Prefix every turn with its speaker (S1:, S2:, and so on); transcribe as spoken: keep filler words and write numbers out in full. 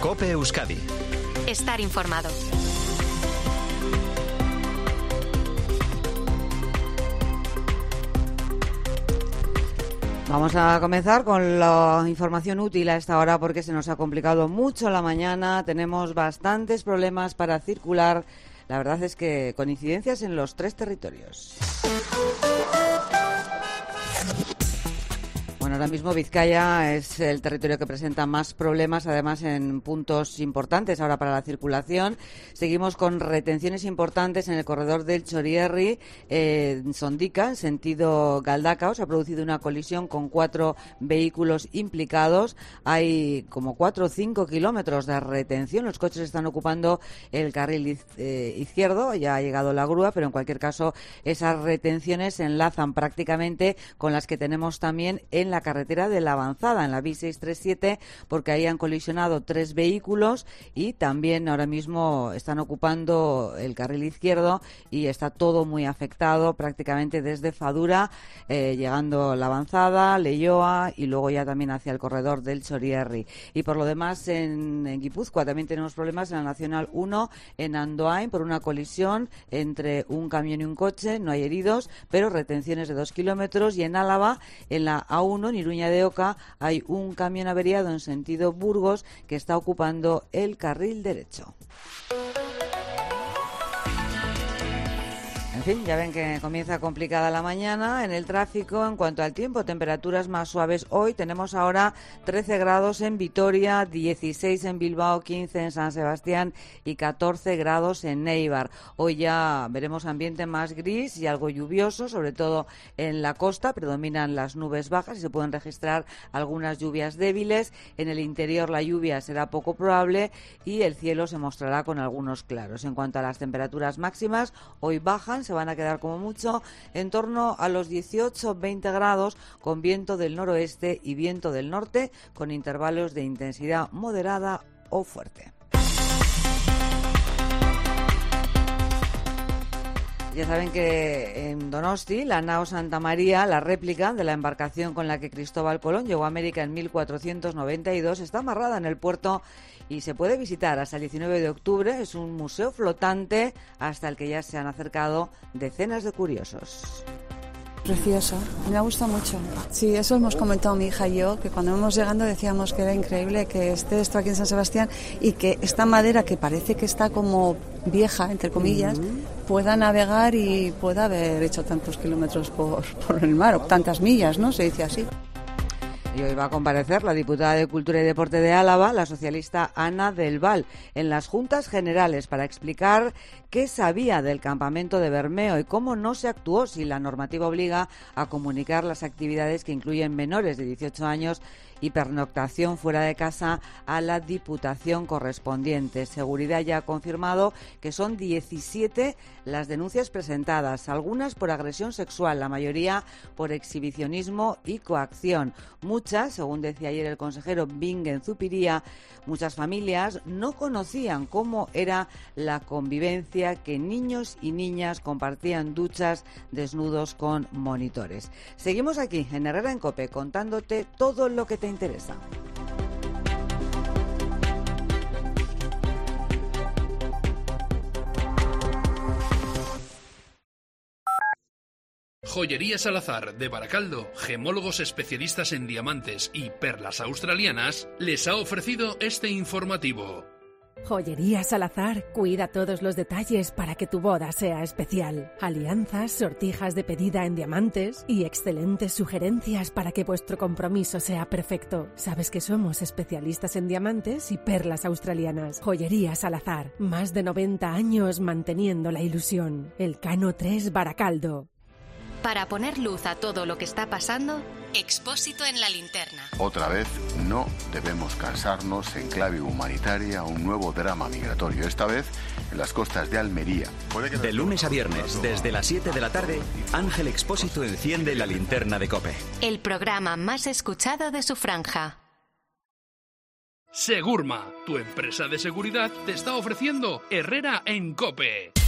S1: COPE Euskadi.
S2: Estar informado.
S3: Vamos a comenzar con la información útil a esta hora porque se nos ha complicado mucho la mañana. Tenemos bastantes problemas para circular. La verdad es que coincidencias en los tres territorios. Bueno, ahora mismo Vizcaya es el territorio que presenta más problemas, además en puntos importantes ahora para la circulación. Seguimos con retenciones importantes en el corredor del Txorierri, eh, en Sondica, en sentido Galdakao. Se ha producido una colisión con cuatro vehículos implicados. Hay como cuatro o cinco kilómetros de retención. Los coches están ocupando el carril iz, eh, izquierdo. Ya ha llegado la grúa, pero en cualquier caso esas retenciones se enlazan prácticamente con las que tenemos también en la carretera de la Avanzada, en la B seiscientos treinta y siete, porque ahí han colisionado tres vehículos y también ahora mismo están ocupando el carril izquierdo y está todo muy afectado prácticamente desde Fadura, eh, llegando la Avanzada, Leioa y luego ya también hacia el corredor del Txorierri. Y por lo demás en, en Guipúzcoa también tenemos problemas en la Nacional uno, en Andoain, por una colisión entre un camión y un coche. No hay heridos, pero retenciones de dos kilómetros. Y en Álava, en la A uno, en Iruña de Oca, hay un camión averiado en sentido Burgos que está ocupando el carril derecho. En fin, ya ven que comienza complicada la mañana en el tráfico. En cuanto al tiempo, temperaturas más suaves hoy. Tenemos ahora trece grados en Vitoria, dieciséis en Bilbao, quince en San Sebastián y catorce grados en Eibar. Hoy ya veremos ambiente más gris y algo lluvioso, sobre todo en la costa. Predominan las nubes bajas y se pueden registrar algunas lluvias débiles. En el interior la lluvia será poco probable y el cielo se mostrará con algunos claros. En cuanto a las temperaturas máximas, hoy bajan, se van a quedar como mucho en torno a los dieciocho veinte grados, con viento del noroeste y viento del norte, con intervalos de intensidad moderada o fuerte. Ya saben que en Donosti, la nao Santa María, la réplica de la embarcación con la que Cristóbal Colón llegó a América en mil cuatrocientos noventa y dos, está amarrada en el puerto y se puede visitar hasta el diecinueve de octubre. Es un museo flotante hasta el que ya se han acercado decenas de curiosos.
S4: Precioso, me ha gustado mucho. Sí, eso hemos comentado mi hija y yo, que cuando íbamos llegando decíamos que era increíble que esté esto aquí en San Sebastián y que esta madera que parece que está como vieja, entre comillas, uh-huh, pueda navegar y pueda haber hecho tantos kilómetros por, por el mar, o tantas millas, ¿no? Se dice así.
S3: Y hoy va a comparecer la diputada de Cultura y Deporte de Álava, la socialista Ana del Val, en las Juntas Generales para explicar qué sabía del campamento de Bermeo y cómo no se actuó si la normativa obliga a comunicar las actividades que incluyen menores de dieciocho años y pernoctación fuera de casa a la Diputación correspondiente. Seguridad ya ha confirmado que son diecisiete las denuncias presentadas, algunas por agresión sexual, la mayoría por exhibicionismo y coacción. Muchas, según decía ayer el consejero Bingen Zupiría, muchas familias no conocían cómo era la convivencia, que niños y niñas compartían duchas desnudos con monitores. Seguimos aquí en Herrera en COPE contándote todo lo que te interesa.
S5: Joyería Salazar de Baracaldo, gemólogos especialistas en diamantes y perlas australianas, les ha ofrecido este informativo.
S6: Joyería Salazar cuida todos los detalles para que tu boda sea especial. Alianzas, sortijas de pedida en diamantes y excelentes sugerencias para que vuestro compromiso sea perfecto. Sabes que somos especialistas en diamantes y perlas australianas. Joyería Salazar, más de noventa años manteniendo la ilusión. Elcano tres Baracaldo.
S2: Para poner luz a todo lo que está pasando, Expósito en la linterna.
S7: Otra vez, no debemos cansarnos en clave humanitaria un nuevo drama migratorio, esta vez en las costas de Almería.
S1: De lunes a viernes, desde las siete de la tarde, Ángel Expósito enciende la linterna de COPE.
S2: El programa más escuchado de su franja.
S5: Segurma, tu empresa de seguridad, te está ofreciendo Herrera en COPE.